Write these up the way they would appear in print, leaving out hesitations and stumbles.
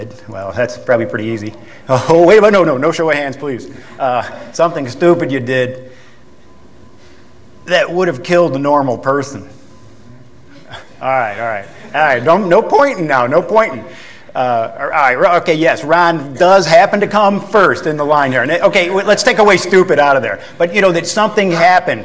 Well, that's probably pretty easy. Oh, wait a minute, no show of hands, please. Something stupid you did that would have killed a normal person. All right. No pointing now, no pointing. All right, okay, yes, Ron does happen to come first in the line here. Okay, let's take away stupid out of there. But that something happened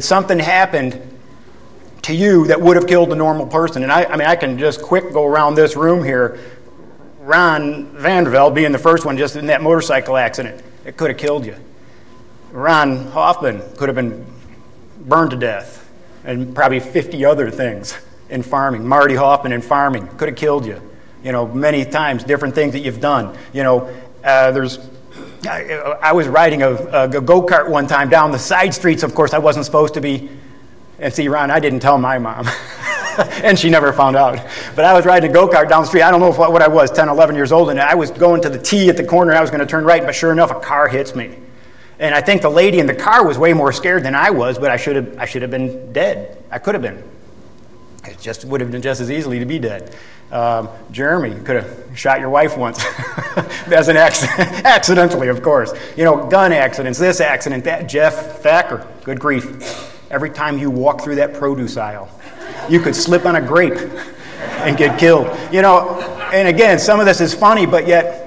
to you that would have killed a normal person. And I can just quick go around this room here. Ron Vandervelde being the first one just in that motorcycle accident. It could have killed you. Ron Hoffman could have been burned to death. And probably 50 other things in farming. Marty Hoffman in farming could have killed you. Many times, different things that you've done. I was riding a go-kart one time down the side streets. Of course, I wasn't supposed to be. And see, Ron, I didn't tell my mom. And she never found out. But I was riding a go-kart down the street. I don't know what I was, 10, 11 years old. And I was going to the T at the corner. And I was going to turn right. But sure enough, a car hits me. And I think the lady in the car was way more scared than I was. But I should have been dead. I could have been. It just would have been just as easily to be dead. Jeremy could have shot your wife once as an accident, accidentally, of course. Gun accidents, this accident, that. Jeff Thacker, good grief. Every time you walk through that produce aisle, you could slip on a grape and get killed. And again, some of this is funny, but yet,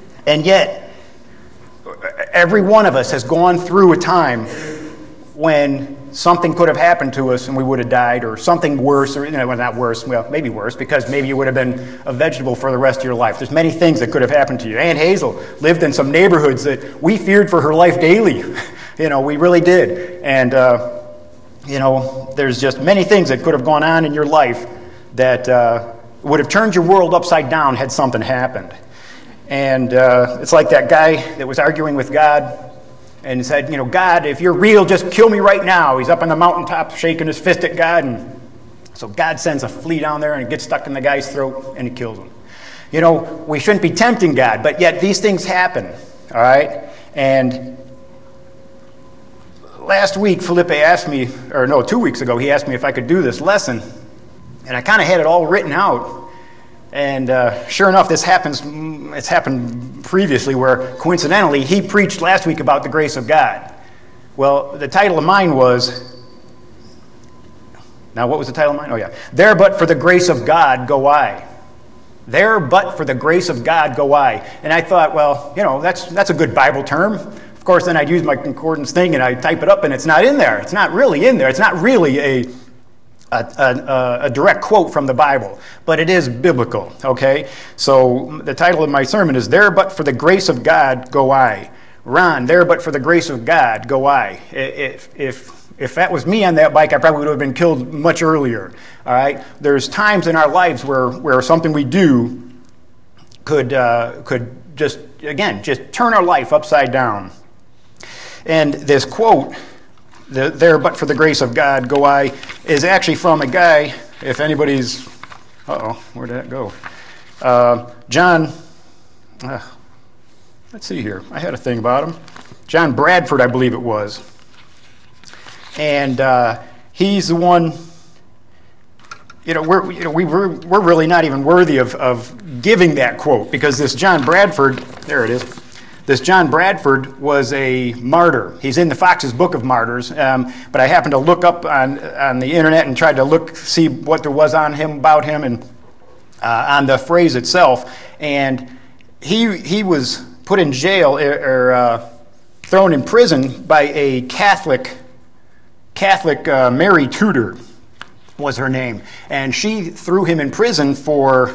every one of us has gone through a time when something could have happened to us and we would have died, or something worse, or not worse, well, maybe worse, because maybe you would have been a vegetable for the rest of your life. There's many things that could have happened to you. Aunt Hazel lived in some neighborhoods that we feared for her life daily. We really did. And, there's just many things that could have gone on in your life that would have turned your world upside down had something happened. And it's like that guy that was arguing with God and said, God, if you're real, just kill me right now. He's up on the mountaintop shaking his fist at God. And so God sends a flea down there and it gets stuck in the guy's throat and it kills him. We shouldn't be tempting God, but yet these things happen, all right? And last week, Felipe asked me, 2 weeks ago, he asked me if I could do this lesson. And I kind of had it all written out. And sure enough, it's happened previously where, coincidentally, he preached last week about the grace of God. Well, the title of mine was, now what was the title of mine? Oh yeah, There But For the Grace of God Go I. There but for the grace of God go I. And I thought, well, that's a good Bible term. Of course, then I'd use my concordance thing and I'd type it up and it's not in there. It's not really in there. It's not really a direct quote from the Bible, but it is biblical, okay? So the title of my sermon is There But For the Grace of God Go I. Ron, there but for the grace of God go I. If that was me on that bike, I probably would have been killed much earlier, all right? There's times in our lives where something we do could just turn our life upside down. And this quote, there but for the grace of God go I, is actually from a guy, if anybody's, where did that go? John, let's see here. I had a thing about him. John Bradford, I believe it was. And he's the one, we're really not even worthy of giving that quote, because this John Bradford, there it is. This John Bradford was a martyr. He's in the Fox's Book of Martyrs, but I happened to look up on the internet and tried to see what there was on him, about him, and on the phrase itself. And he was put in jail or thrown in prison by a Catholic Mary Tudor was her name, and she threw him in prison for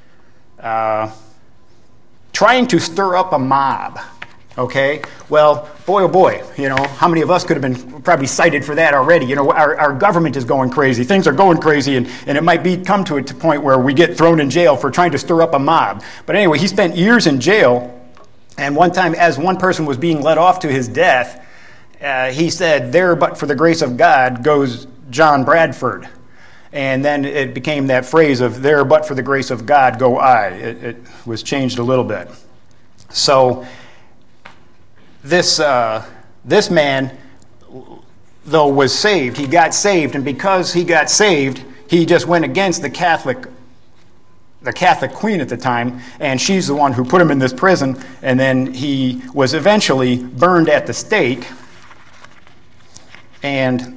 trying to stir up a mob. Okay, well, boy, oh boy, how many of us could have been probably cited for that already? Our government is going crazy. Things are going crazy, and it might come to a point where we get thrown in jail for trying to stir up a mob. But anyway, he spent years in jail, and one time, as one person was being led off to his death, he said, "There but for the grace of God goes John Bradford." And then it became that phrase of "there but for the grace of God go I." It was changed a little bit. So this man, though, was saved. He got saved, and because he got saved, he just went against the Catholic the Catholic queen at the time, and she's the one who put him in this prison, and then he was eventually burned at the stake. And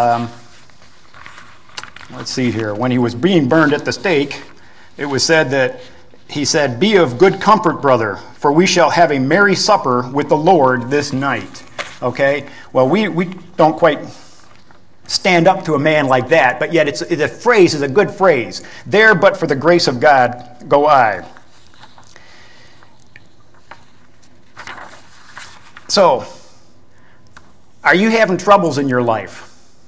let's see here. When he was being burned at the stake, it was said that he said, "Be of good comfort, brother, for we shall have a merry supper with the Lord this night." Okay? Well, we don't quite stand up to a man like that, but yet the phrase is a good phrase. "There, but for the grace of God, go I." So, are you having troubles in your life?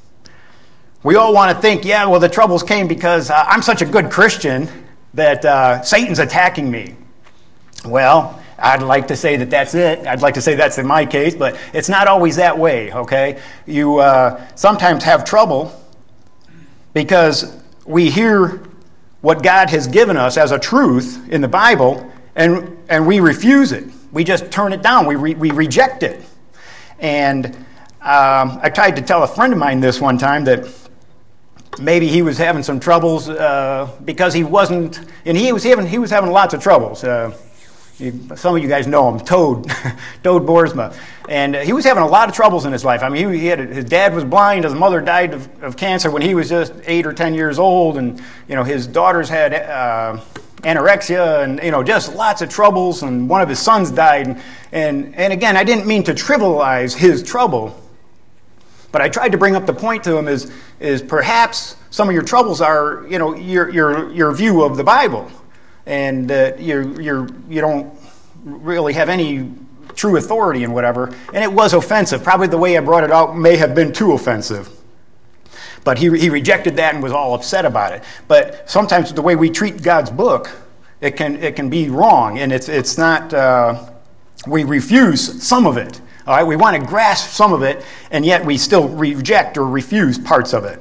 We all want to think, yeah, well, the troubles came because I'm such a good Christian that Satan's attacking me. Well, I'd like to say that that's it. I'd like to say that's in my case, but it's not always that way, okay? You sometimes have trouble because we hear what God has given us as a truth in the Bible, and we refuse it. We just turn it down. We reject it. And I tried to tell a friend of mine this one time that maybe he was having some troubles because he wasn't, and he was having lots of troubles. Some of you guys know him, Toad Boersma. And he was having a lot of troubles in his life. I mean, his dad was blind, his mother died of cancer when he was just 8 or 10 years old, and his daughters had anorexia, and just lots of troubles, and one of his sons died. And again, I didn't mean to trivialize his trouble, but I tried to bring up the point to him is perhaps some of your troubles are, your view of the Bible, and that you don't really have any true authority and whatever. And it was offensive. Probably the way I brought it out may have been too offensive. But he rejected that and was all upset about it. But sometimes the way we treat God's book, it can be wrong, and it's not. We refuse some of it. All right, we want to grasp some of it, and yet we still reject or refuse parts of it.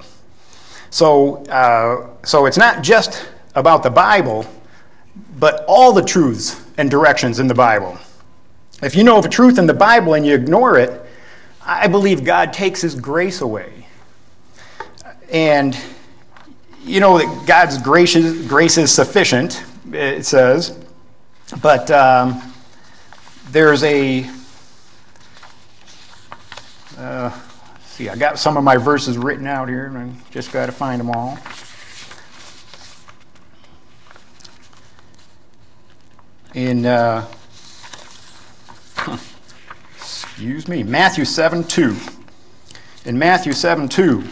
So it's not just about the Bible, but all the truths and directions in the Bible. If you know of a truth in the Bible and you ignore it, I believe God takes His grace away. And you know that God's grace is sufficient, it says, but there's a... see, I got some of my verses written out here, and I just got to find them all. In excuse me, Matthew 7:2. In Matthew 7:2.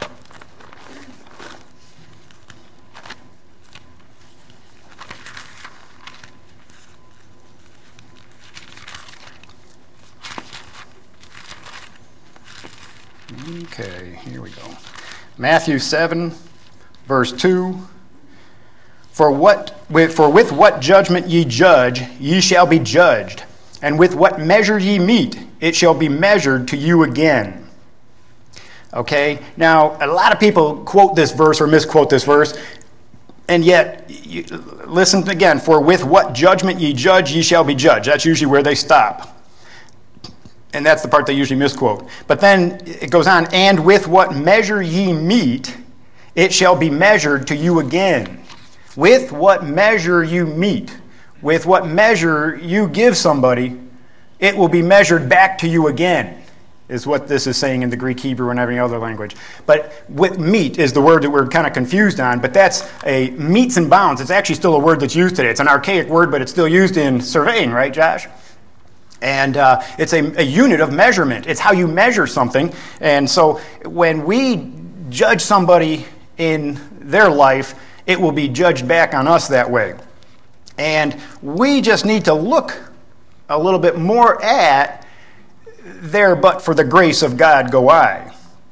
Okay, here we go. Matthew 7, verse 2. For with what judgment ye judge, ye shall be judged, and with what measure ye mete, it shall be measured to you again. Okay, now a lot of people quote this verse or misquote this verse, and yet, listen again, for with what judgment ye judge, ye shall be judged. That's usually where they stop. And that's the part they usually misquote. But then it goes on, and with what measure ye mete, it shall be measured to you again. With what measure you mete, with what measure you give somebody, it will be measured back to you again, is what this is saying in the Greek, Hebrew, and every other language. But with mete is the word that we're kind of confused on, but that's a metes and bounds. It's actually still a word that's used today. It's an archaic word, but it's still used in surveying, right, Josh? And it's a unit of measurement. It's how you measure something. And so when we judge somebody in their life, it will be judged back on us that way. And we just need to look a little bit more at there, but for the grace of God go I.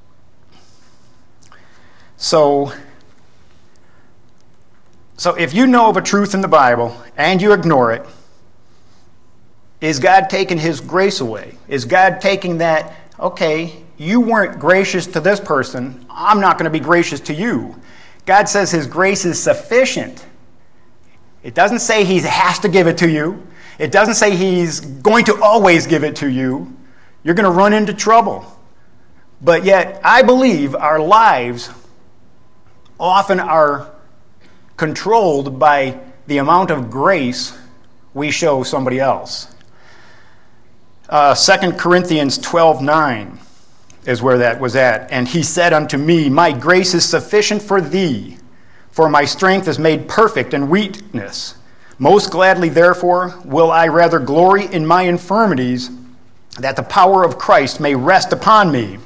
So if you know of a truth in the Bible and you ignore it, is God taking His grace away? Is God taking that, okay, you weren't gracious to this person, I'm not going to be gracious to you. God says His grace is sufficient. It doesn't say He has to give it to you. It doesn't say He's going to always give it to you. You're going to run into trouble. But yet, I believe our lives often are controlled by the amount of grace we show somebody else. 2 Corinthians 12:9 is where that was at. And he said unto me, my grace is sufficient for thee, for my strength is made perfect in weakness. Most gladly, therefore, will I rather glory in my infirmities, that the power of Christ may rest upon me.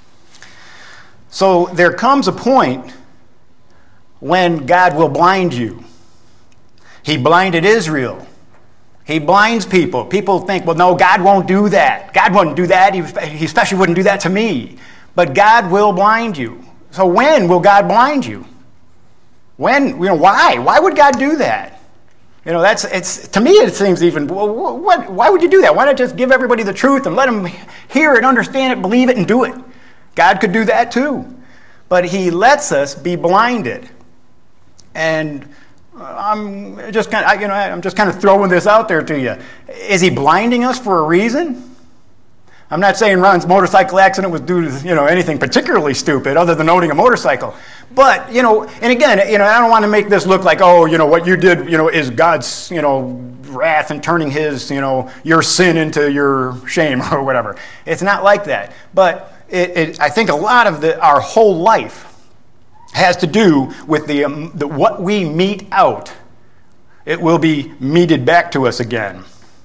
So there comes a point when God will blind you. He blinded Israel. He blinds people. People think, well, no, God won't do that. God wouldn't do that. He especially wouldn't do that to me. But God will blind you. So when will God blind you? When? Why? Why would God do that? To me it seems even, why would you do that? Why not just give everybody the truth and let them hear it, understand it, believe it, and do it? God could do that too. But he lets us be blinded. And I'm just kind of throwing this out there to you. Is he blinding us for a reason? I'm not saying Ron's motorcycle accident was due to anything particularly stupid other than owning a motorcycle. But and again, I don't want to make this look like, what you did, is God's wrath and turning his your sin into your shame or whatever. It's not like that. But I think a lot of our whole life has to do with the what we mete out. It will be meted back to us again.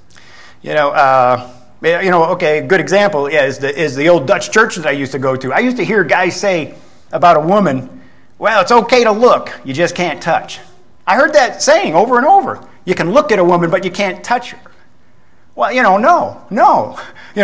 Okay, a good example is the old Dutch church that I used to go to. I used to hear guys say about a woman, well, it's okay to look, you just can't touch. I heard that saying over and over. You can look at a woman, but you can't touch her. Well, no.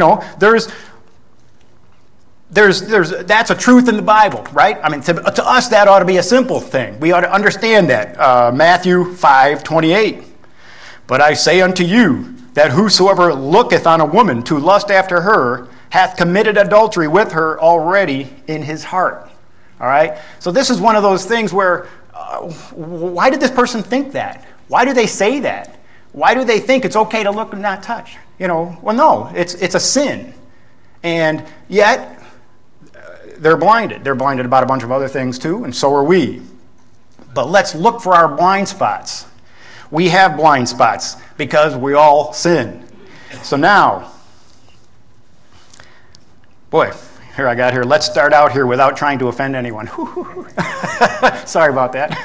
There's that's a truth in the Bible, right? I mean, to us, that ought to be a simple thing. We ought to understand that. Matthew 5:28. But I say unto you, that whosoever looketh on a woman to lust after her hath committed adultery with her already in his heart. All right? So this is one of those things where, why did this person think that? Why do they say that? Why do they think it's okay to look and not touch? Well, no, it's a sin. And yet, they're blinded. They're blinded about a bunch of other things too, and so are we. But let's look for our blind spots. We have blind spots because we all sin. So now, here I got here. Let's start out here without trying to offend anyone. Sorry about that.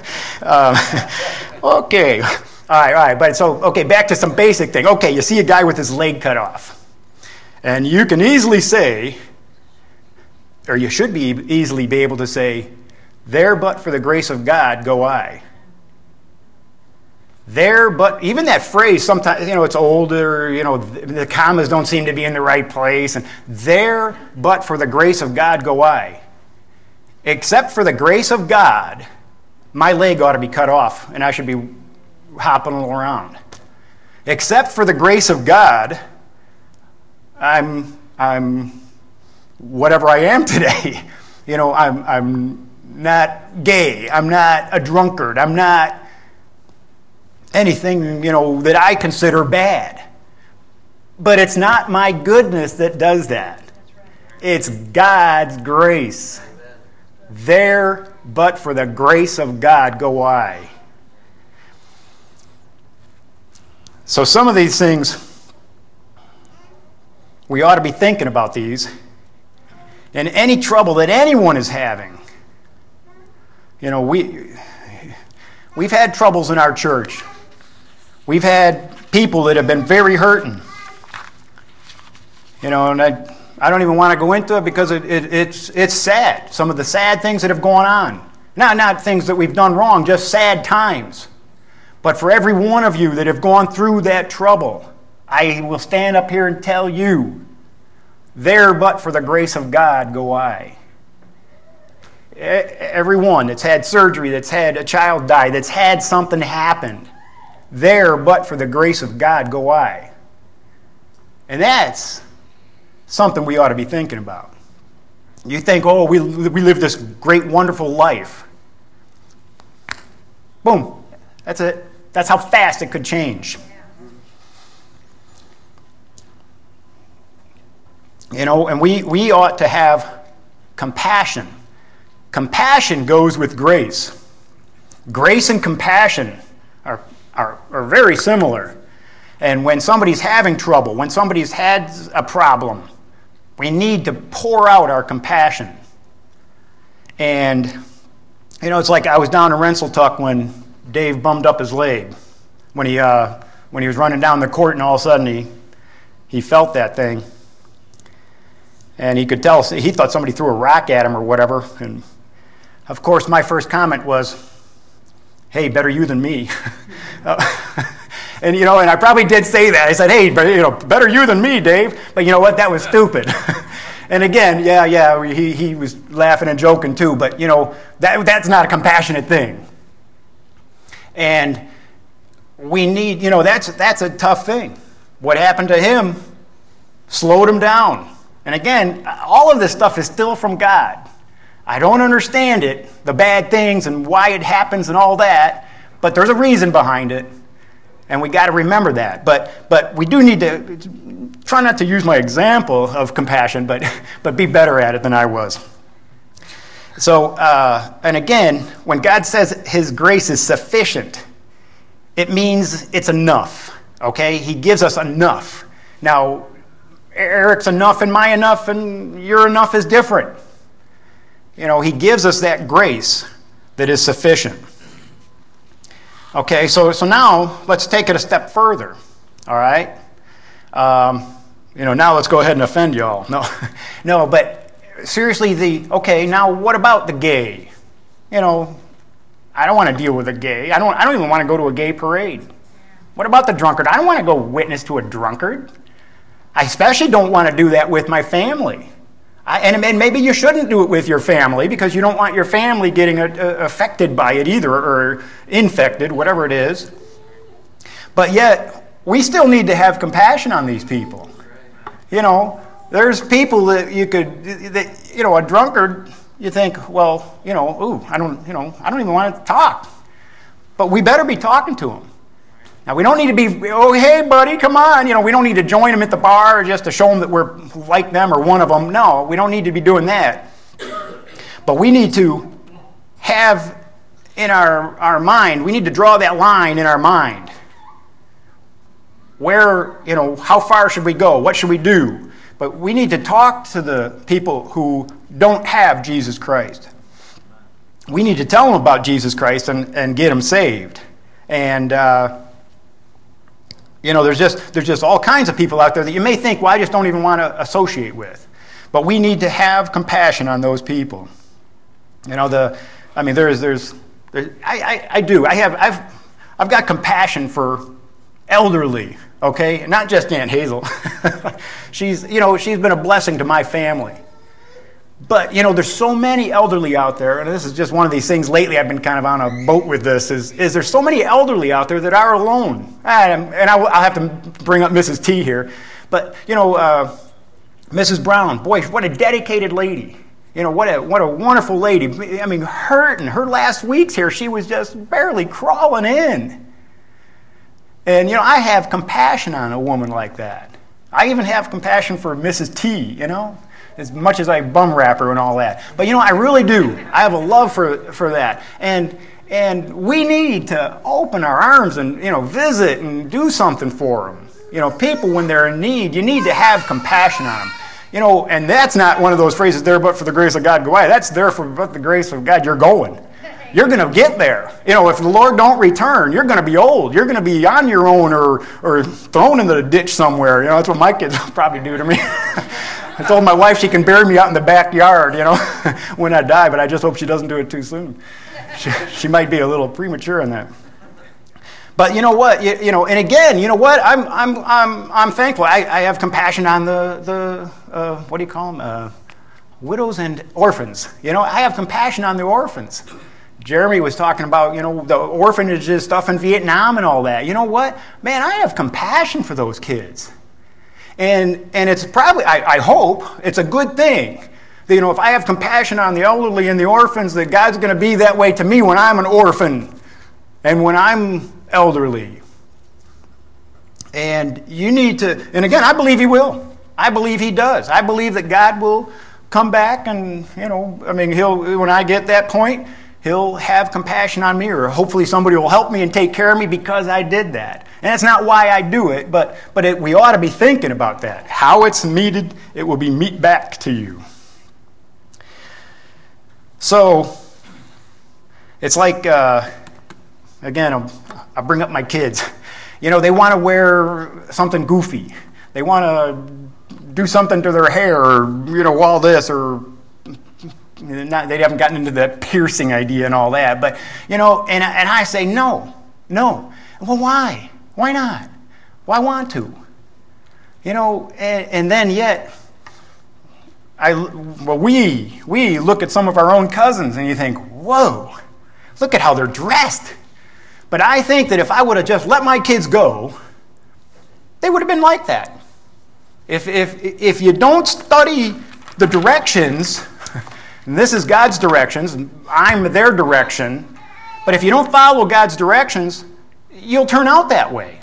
Okay. All right. But back to some basic thing. Okay, you see a guy with his leg cut off. And you can easily say, or you should easily be able to say, there but for the grace of God go I. There, but even that phrase, sometimes, it's older, the commas don't seem to be in the right place. And there, but for the grace of God go I. Except for the grace of God, my leg ought to be cut off and I should be hopping around. Except for the grace of God, I'm whatever I am today. I'm not gay. I'm not a drunkard. I'm not anything, that I consider bad. But it's not my goodness that does that. It's God's grace. There, but for the grace of God go I. So some of these things, we ought to be thinking about these. And any trouble that anyone is having, we've had troubles in our church. We've had people that have been very hurting. And I don't even want to go into it because it's sad. Some of the sad things that have gone on. Not things that we've done wrong, just sad times. But for every one of you that have gone through that trouble, I will stand up here and tell you, there but for the grace of God go I. Everyone that's had surgery, that's had a child die, that's had something happen, there but for the grace of God go I. And that's something we ought to be thinking about. You think, we live this great, wonderful life. Boom. That's it. That's how fast it could change. And we ought to have compassion. Compassion goes with grace. Grace and compassion are very similar. And when somebody's having trouble, when somebody's had a problem, we need to pour out our compassion. And, it's like I was down in Rensselaer when Dave bummed up his leg. When he was running down the court and all of a sudden he felt that thing. And he could tell, he thought somebody threw a rock at him or whatever. And, of course, my first comment was, hey, better you than me. And I probably did say that. I said, hey, better you than me, Dave. But you know what? That was stupid. And again, he was laughing and joking too. But, that's not a compassionate thing. And we need, that's a tough thing. What happened to him slowed him down. And again, all of this stuff is still from God. I don't understand it, the bad things and why it happens and all that, but there's a reason behind it, and we got to remember that. But we do need to try not to use my example of compassion, but be better at it than I was. So, and again, when God says His grace is sufficient, it means it's enough, okay? He gives us enough. Now, Eric's enough and my enough and your enough is different. He gives us that grace that is sufficient. Okay, so now let's take it a step further, all right? Now let's go ahead and offend y'all. No, but seriously, now what about the gay? I don't want to deal with a gay. I don't even want to go to a gay parade. What about the drunkard? I don't want to go witness to a drunkard. I especially don't want to do that with my family. And maybe you shouldn't do it with your family because you don't want your family getting affected by it either, or infected, whatever it is. But yet, we still need to have compassion on these people. There's people that a drunkard, you think, well, I don't even want to talk. But we better be talking to them. Now, we don't need to be, oh, hey, buddy, come on. We don't need to join them at the bar just to show them that we're like them or one of them. No, we don't need to be doing that. But we need to have in our mind, we need to draw that line in our mind. Where, how far should we go? What should we do? But we need to talk to the people who don't have Jesus Christ. We need to tell them about Jesus Christ and get them saved. And, there's just all kinds of people out there that you may think, well, I just don't even want to associate with. But we need to have compassion on those people. I do. I've got compassion for elderly, okay? Not just Aunt Hazel. She's been a blessing to my family. But, there's so many elderly out there, and this is just one of these things lately I've been kind of on a boat with this, is there's so many elderly out there that are alone. And I'll have to bring up Mrs. T here. But, Mrs. Brown, boy, what a dedicated lady. What a wonderful lady. Hurting. Her last weeks here, she was just barely crawling in. And, I have compassion on a woman like that. I even have compassion for Mrs. T, as much as I bum rap her and all that. But, I really do. I have a love for that. And we need to open our arms and, visit and do something for them. People, when they're in need, you need to have compassion on them. And that's not one of those phrases, there but for the grace of God go I. That's there for but the grace of God, you're going. You're going to get there. If the Lord don't return, you're going to be old. You're going to be on your own or thrown into the ditch somewhere. That's what my kids will probably do to me. I told my wife she can bury me out in the backyard, when I die, but I just hope she doesn't do it too soon. She might be a little premature in that. But you know what? And again, you know what? I'm thankful. I have compassion on the what do you call them? Widows and orphans. I have compassion on the orphans. Jeremy was talking about, the orphanages stuff in Vietnam and all that. You know what? Man, I have compassion for those kids. And it's probably, I hope, it's a good thing. That, if I have compassion on the elderly and the orphans, that God's going to be that way to me when I'm an orphan and when I'm elderly. And you need to, and again, I believe He will. I believe He does. I believe that God will come back and, He'll, when I get that point, He'll have compassion on me, or hopefully somebody will help me and take care of me because I did that. And that's not why I do it, but we ought to be thinking about that. How it's meted, it will be meet back to you. So, it's like, again, I bring up my kids. You know, they want to wear something goofy. They want to do something to their hair, or, you know, all this, or they haven't gotten into the piercing idea and all that. But, you know, and I say, no. Well, why? Why not? Why want to? You know, and then yet, we look at some of our own cousins and you think, whoa, look at how they're dressed. But I think that if I would have just let my kids go, they would have been like that. If you don't study the directions, and this is God's directions, and I'm their direction, but if you don't follow God's directions, you'll turn out that way.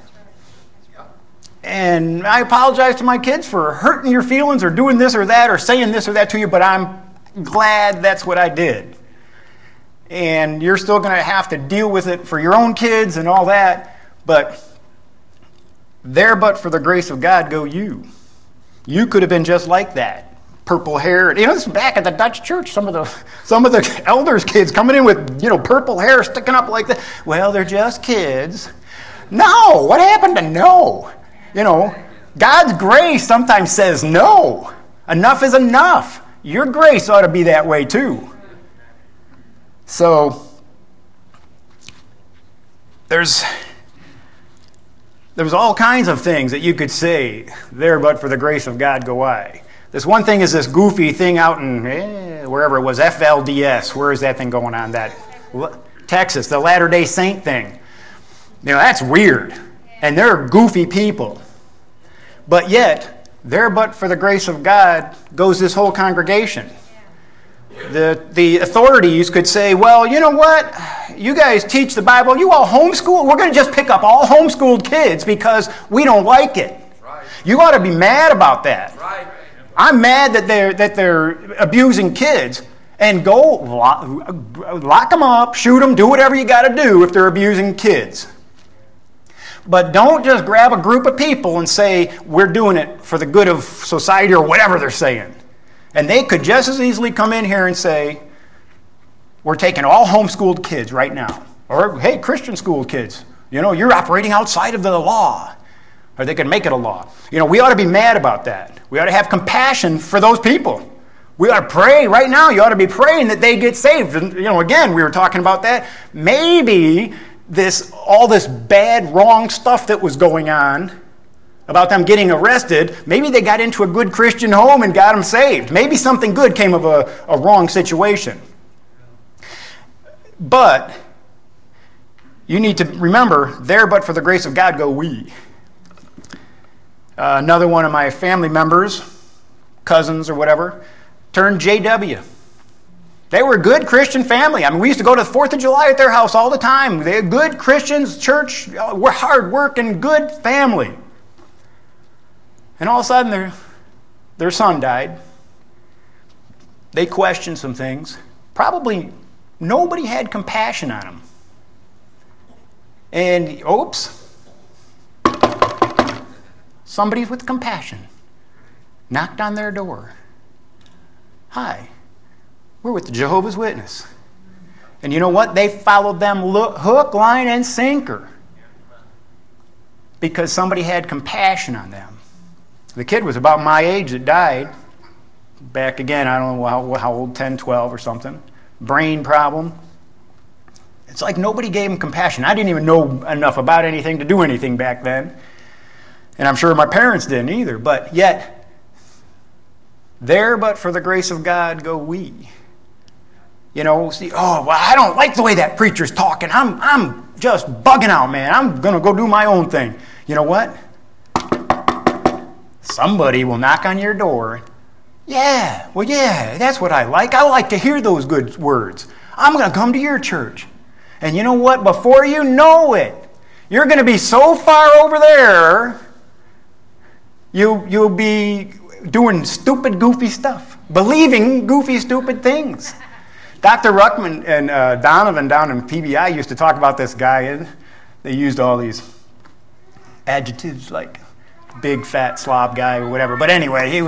And I apologize to my kids for hurting your feelings or doing this or that or saying this or that to you, but I'm glad that's what I did. And you're still going to have to deal with it for your own kids and all that, but for the grace of God go you. You could have been just like that. Purple hair. You know, this is back at the Dutch church. Some of the elders' kids coming in with, you know, purple hair sticking up like that. Well, they're just kids. No. What happened to no? You know, God's grace sometimes says no. Enough is enough. Your grace ought to be that way too. So there's all kinds of things that you could say there, but for the grace of God go I. This one thing is this goofy thing out in wherever it was, FLDS. Where is that thing going on? That Texas, the Latter-day Saint thing. You know, that's weird. And they're goofy people. But yet, there but for the grace of God goes this whole congregation. The authorities could say, well, you know what? You guys teach the Bible. You all homeschool. We're going to just pick up all homeschooled kids because we don't like it. Right. You ought to be mad about that. Right. I'm mad that they're abusing kids, and go lock them up, shoot them, do whatever you got to do if they're abusing kids. But don't just grab a group of people and say, we're doing it for the good of society or whatever they're saying. And they could just as easily come in here and say, we're taking all homeschooled kids right now. Or, hey, Christian school kids, you know, you're operating outside of the law. Or they could make it a law. You know, we ought to be mad about that. We ought to have compassion for those people. We ought to pray right now. You ought to be praying that they get saved. And, you know, again, we were talking about that. Maybe all this bad, wrong stuff that was going on about them getting arrested, maybe they got into a good Christian home and got them saved. Maybe something good came of a wrong situation. But you need to remember, there but for the grace of God go we. Another one of my family members, cousins or whatever, turned JW. They were a good Christian family. I mean, we used to go to the 4th of July at their house all the time. They're good Christians, church, we're hard-working, good family. And all of a sudden, their son died. They questioned some things. Probably nobody had compassion on him. And, oops. Somebody with compassion knocked on their door. Hi, we're with the Jehovah's Witness. And you know what? They followed them hook, line, and sinker because somebody had compassion on them. The kid was about my age that died. Back again, I don't know how old, 10, 12 or something. Brain problem. It's like nobody gave him compassion. I didn't even know enough about anything to do anything back then. And I'm sure my parents didn't either. But yet, there but for the grace of God go we. You know, see, oh, well, I don't like the way that preacher's talking. I'm just bugging out, man. I'm going to go do my own thing. You know what? Somebody will knock on your door. Yeah, that's what I like. I like to hear those good words. I'm going to come to your church. And you know what? Before you know it, you're going to be so far over there, you'll be doing stupid, goofy stuff, believing goofy, stupid things. Dr. Ruckman and Donovan down in PBI used to talk about this guy, and they used all these adjectives like big fat slob guy or whatever. But anyway, he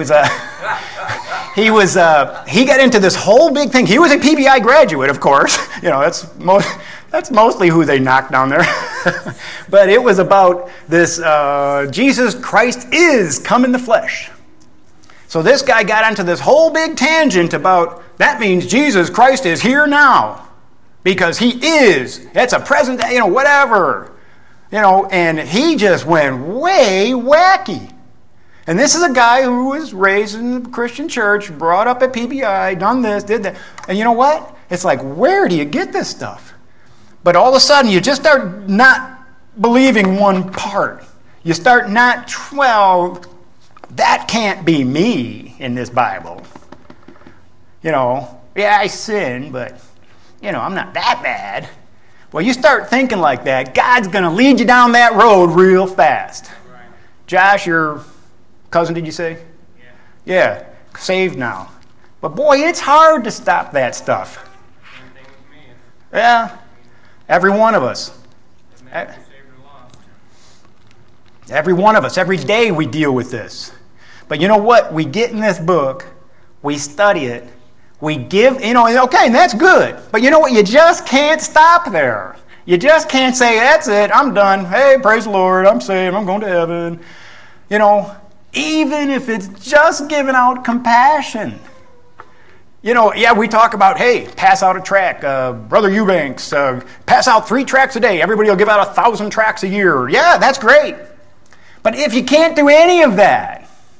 got into this whole big thing. He was a PBI graduate, of course. You know, that's mostly who they knocked down there. But it was about this Jesus Christ is come in the flesh. So this guy got into this whole big tangent about that means Jesus Christ is here now because he is. That's a present, whatever. And he just went way wacky. And this is a guy who was raised in the Christian church, brought up at PBI, done this, did that. And you know what? It's like, where do you get this stuff? But all of a sudden, you just start not believing one part. You start not, that can't be me in this Bible. Yeah, I sin, but, I'm not that bad. Well, you start thinking like that, God's going to lead you down that road real fast. Right. Josh, your cousin, did you say? Yeah, saved now. But boy, it's hard to stop that stuff. Same thing with me. Yeah, every one of us. Every one of us, every day we deal with this. But you know what? We get in this book, we study it, we give, okay, and that's good. But you know what? You just can't stop there. You just can't say, that's it, I'm done. Hey, praise the Lord, I'm saved, I'm going to heaven. Even if it's just giving out compassion. We talk about, hey, pass out a tract. Brother Eubanks, pass out 3 tracts a day. Everybody will give out 1,000 tracts a year. Yeah, that's great. But if you can't do any of that,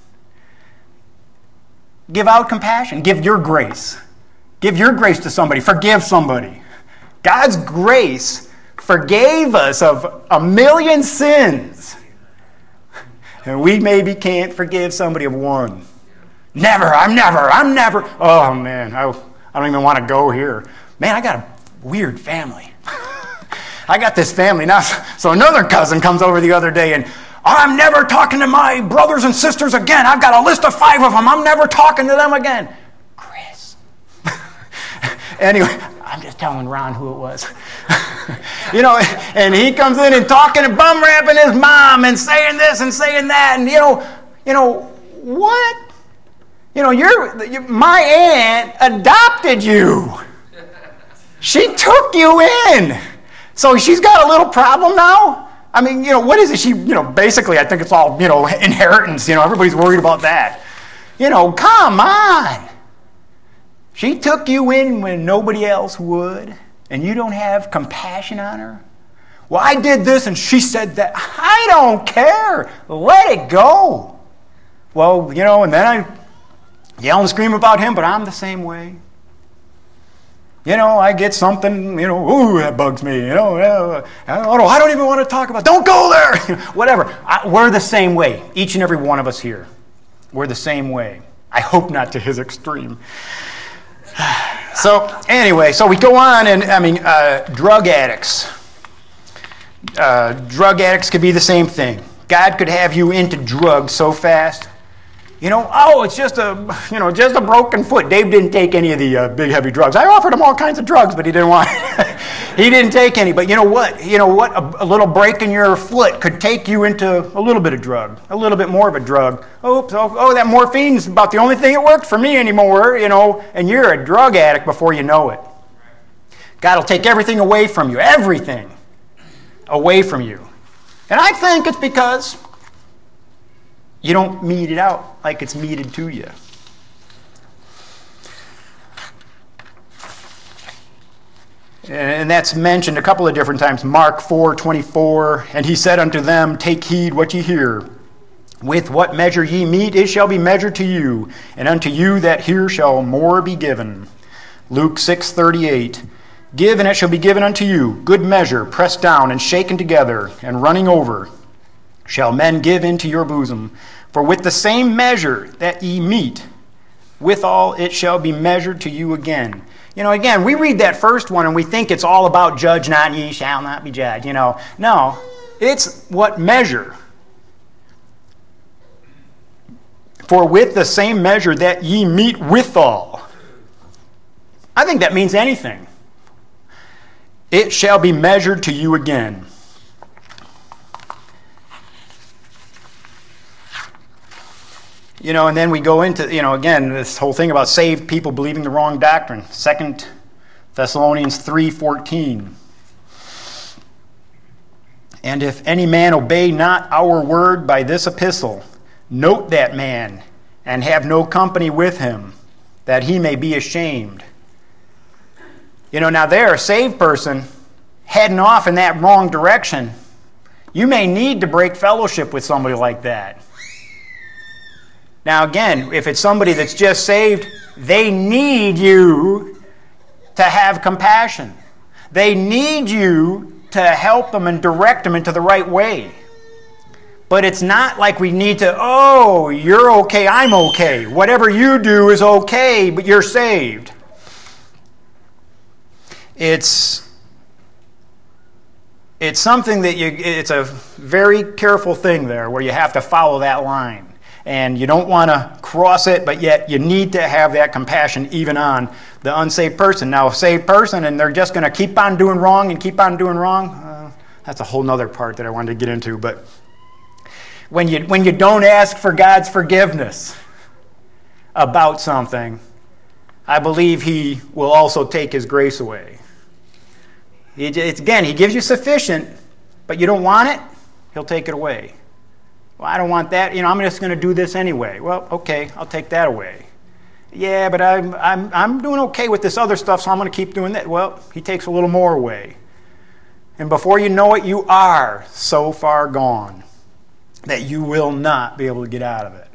give out compassion. Give your grace. Give your grace to somebody. Forgive somebody. God's grace forgave us of 1,000,000 sins. And we maybe can't forgive somebody of one. I'm never. Oh, man, I don't even want to go here. Man, I got a weird family. I got this family now. So another cousin comes over the other day and, I'm never talking to my brothers and sisters again. I've got a list of 5 of them. I'm never talking to them again. Chris. Anyway, I'm just telling Ron who it was. And he comes in and talking and bum rapping his mom and saying this and saying that. And, what? My aunt adopted you. She took you in. So she's got a little problem now? I mean, what is it? She, basically, I think it's all, inheritance. Everybody's worried about that. Come on. She took you in when nobody else would, and you don't have compassion on her? Well, I did this, and she said that. I don't care. Let it go. Well, and then I yell and scream about him, but I'm the same way. I get something, ooh, that bugs me, I don't even want to talk about it. Don't go there! Whatever. We're the same way. Each and every one of us here. We're the same way. I hope not to his extreme. So, anyway, so we go on, and, drug addicts. Drug addicts could be the same thing. God could have you into drugs so fast. It's just a broken foot. Dave didn't take any of the big heavy drugs. I offered him all kinds of drugs, but he didn't want it. He didn't take any. But you know what? A little break in your foot could take you into a little bit of drug, a little bit more of a drug. That morphine's about the only thing that works for me anymore, and you're a drug addict before you know it. God will take everything away from you, everything away from you. And I think it's because you don't mete it out like it's meted to you. And that's mentioned a couple of different times. Mark 4:24, and he said unto them, take heed what ye hear. With what measure ye mete, it shall be measured to you, and unto you that hear shall more be given. Luke 6:38, give, and it shall be given unto you, good measure, pressed down and shaken together, and running over, shall men give into your bosom. For with the same measure that ye mete, withal it shall be measured to you again. Again, we read that first one and we think it's all about judge not, ye shall not be judged. No, it's what measure. For with the same measure that ye mete withal. I think that means anything. It shall be measured to you again. And then we go into, again, this whole thing about saved people believing the wrong doctrine. 2 Thessalonians 3:14. And if any man obey not our word by this epistle, note that man, and have no company with him, that he may be ashamed. Now there, a saved person heading off in that wrong direction, you may need to break fellowship with somebody like that. Now again, if it's somebody that's just saved, they need you to have compassion. They need you to help them and direct them into the right way. But it's not like we need to, oh, you're okay, I'm okay. Whatever you do is okay, but you're saved. It's something that it's a very careful thing there where you have to follow that line. And you don't want to cross it, but yet you need to have that compassion even on the unsaved person. Now, a saved person, and they're just going to keep on doing wrong and keep on doing wrong, that's a whole other part that I wanted to get into. But when you don't ask for God's forgiveness about something, I believe He will also take His grace away. Again, He gives you sufficient, but you don't want it, He'll take it away. Well, I don't want that. I'm just going to do this anyway. Well, okay, I'll take that away. Yeah, but I'm doing okay with this other stuff, so I'm going to keep doing that. Well, He takes a little more away. And before you know it, you are so far gone that you will not be able to get out of it.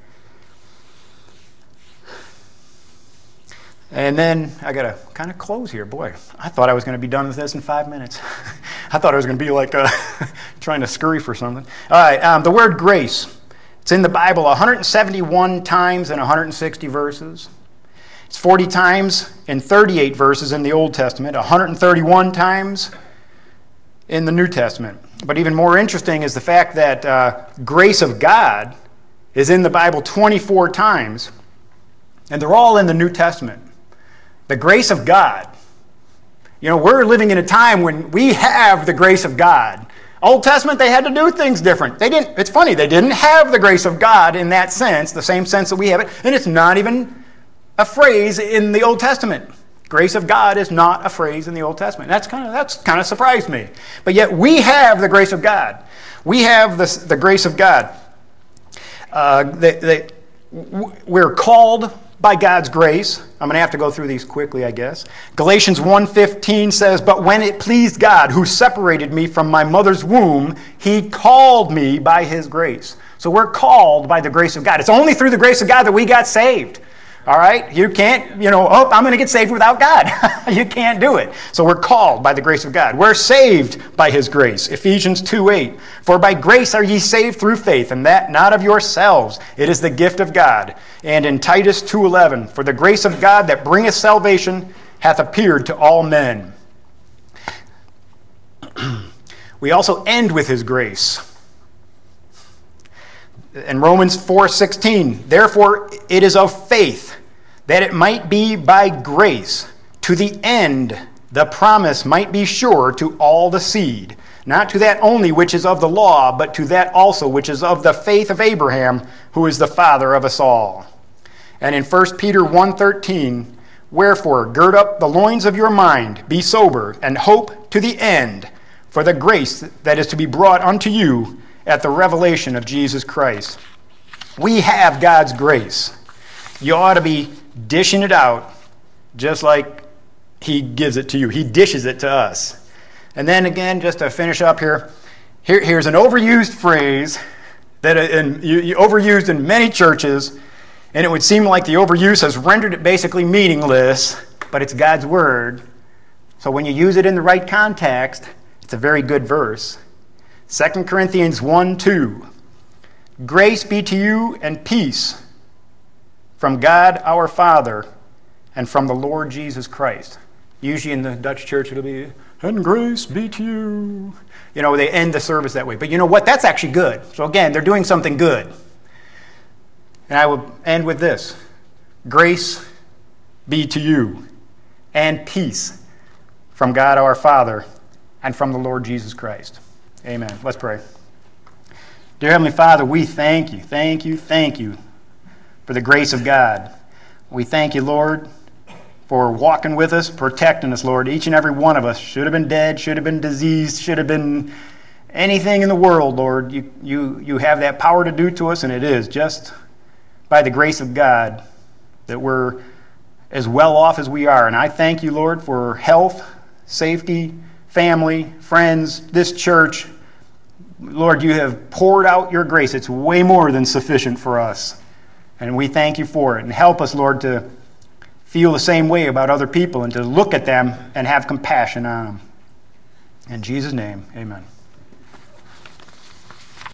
And then I got to kind of close here. Boy, I thought I was going to be done with this in 5 minutes. I thought I was going to be like trying to scurry for something. All right, the word grace. It's in the Bible 171 times in 160 verses. It's 40 times in 38 verses in the Old Testament, 131 times in the New Testament. But even more interesting is the fact that grace of God is in the Bible 24 times, and they're all in the New Testament. The grace of God. We're living in a time when we have the grace of God. Old Testament, they had to do things different. It's funny, they didn't have the grace of God in that sense, the same sense that we have it, and it's not even a phrase in the Old Testament. Grace of God is not a phrase in the Old Testament. That's kind of surprised me. But yet we have the grace of God. We have the grace of God. We're called by God's grace. I'm going to have to go through these quickly, I guess. Galatians 1:15 says, "But when it pleased God, who separated me from my mother's womb, He called me by His grace." So we're called by the grace of God. It's only through the grace of God that we got saved. All right? You can't, I'm going to get saved without God. You can't do it. So we're called by the grace of God. We're saved by His grace. Ephesians 2:8. "For by grace are ye saved through faith, and that not of yourselves. It is the gift of God." And in Titus 2:11, "For the grace of God that bringeth salvation hath appeared to all men." We also end with His grace. In Romans 4:16, "Therefore it is of faith, that it might be by grace, to the end the promise might be sure to all the seed, not to that only which is of the law, but to that also which is of the faith of Abraham, who is the father of us all." And in 1 Peter 1:13, "Wherefore gird up the loins of your mind, be sober, and hope to the end for the grace that is to be brought unto you at the revelation of Jesus Christ." We have God's grace. You ought to be dishing it out just like He gives it to you. He dishes it to us. And then again, just to finish up here's an overused phrase that overused in many churches, and it would seem like the overuse has rendered it basically meaningless, but it's God's word. So when you use it in the right context, it's a very good verse. 2 Corinthians 1:2, "Grace be to you and peace from God our Father and from the Lord Jesus Christ." Usually in the Dutch church it'll be, "And grace be to you." They end the service that way. But you know what? That's actually good. So again, they're doing something good. And I will end with this. Grace be to you and peace from God our Father and from the Lord Jesus Christ. Amen. Let's pray. Dear Heavenly Father, we thank you for the grace of God. We thank you, Lord, for walking with us, protecting us, Lord. Each and every one of us should have been dead, should have been diseased, should have been anything in the world, Lord. You have that power to do to us, and it is just by the grace of God that we're as well off as we are. And I thank you, Lord, for health, safety, family, friends, this church. Lord, you have poured out your grace. It's way more than sufficient for us. And we thank you for it. And help us, Lord, to feel the same way about other people and to look at them and have compassion on them. In Jesus' name, amen.